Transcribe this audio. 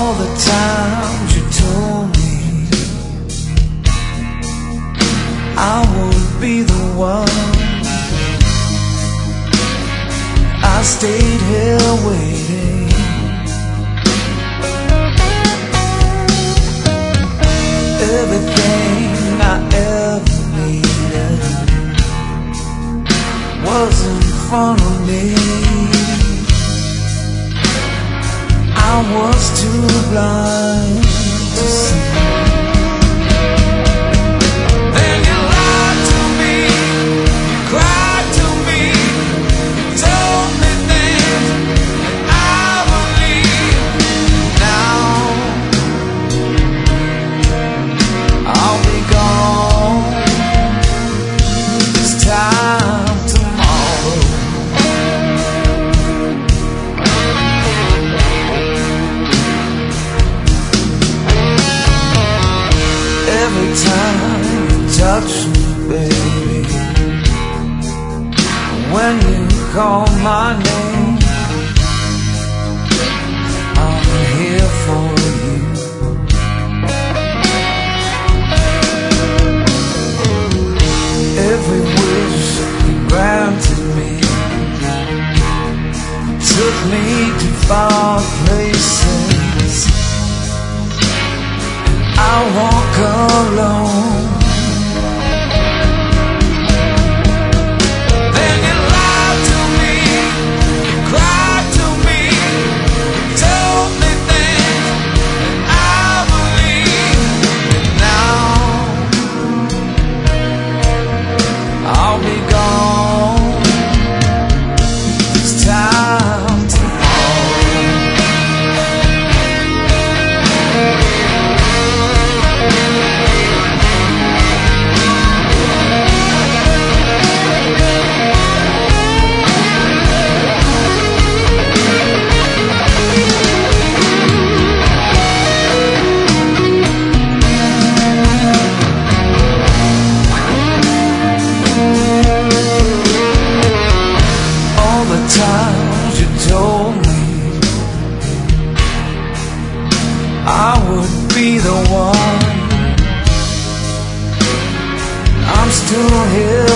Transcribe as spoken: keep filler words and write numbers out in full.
all the times you told me I would be the one. I stayed here waiting. Everything I ever needed was in front of me. I was too blind to see. Then you lied to me, you cried to me, you told me things that I believe. Now I'll be gone this time tomorrow. Every time you touch me, baby, when you call my name, I'm here for you. Every wish you granted me took me to far places. I walk alone. Then you lied to me, you cried to me, you told me things that I believe. And now I'll be gone this time tomorrow. Times you told me I would be the one. I'm still here